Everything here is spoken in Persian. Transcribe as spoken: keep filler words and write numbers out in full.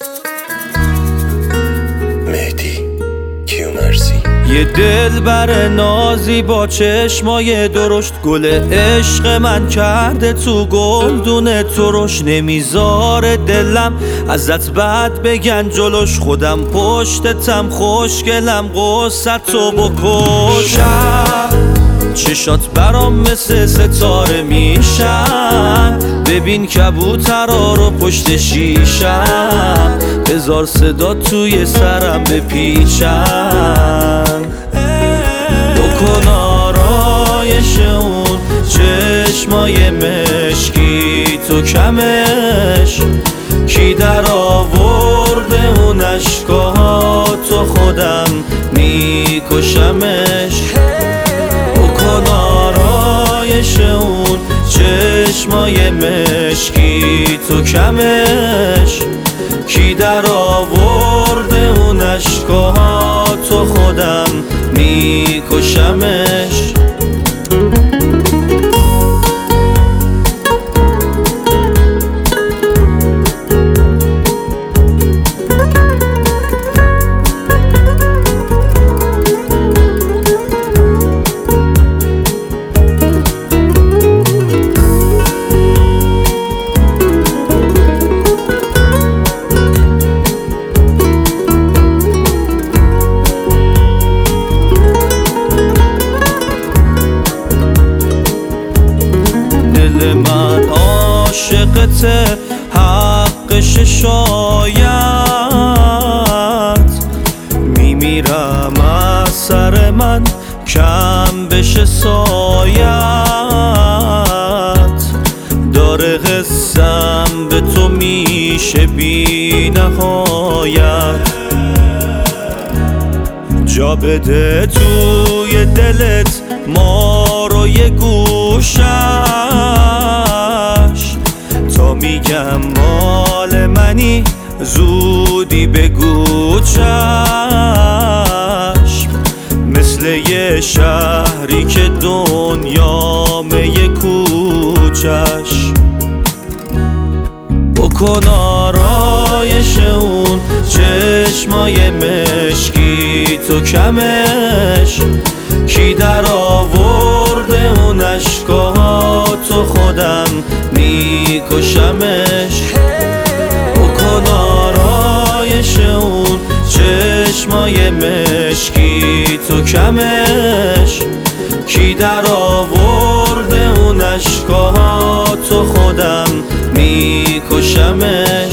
یه دلبر نازی با چشمای درشت، گل عشق من کرده تو گلدون ترش. نمیذاره دلم ازت بد بگن جلوش، خودم پشتتم خوشگلم غصتو بکشم. چشات برام مثل ستاره میشن، ببین کبوترا رو پشت شیشم. بذار صدا توی سرم بپیچن، بکن آرایش اون چشمای مشکی تو کمش. کی در آورده اون اشکاتو، خودم میکشمش. بکن آرایش اون چشمای مشکی تو کمش. کی در آورده اون اشکاتو، خودم میکشمش. دل من عاشقته، حقش شاید. میمیرم از سر من کم بشه سایت. داره قسم به تو میشه بی نهایت. جا بده توی دلت ما رو یه گوشش، تا میگم مال منی زودی بگو چشم. مثل یه شهری که دنیامه یه کوچش. بکن آرایش اون چشمای مشکی تو کمش. کی در آورده اون اشکاتو، خودم میکشمش. بکن آرایش اون چشمای مشکی تو کمش. کی در آورده اون اشکاتو، خودم میکشمش.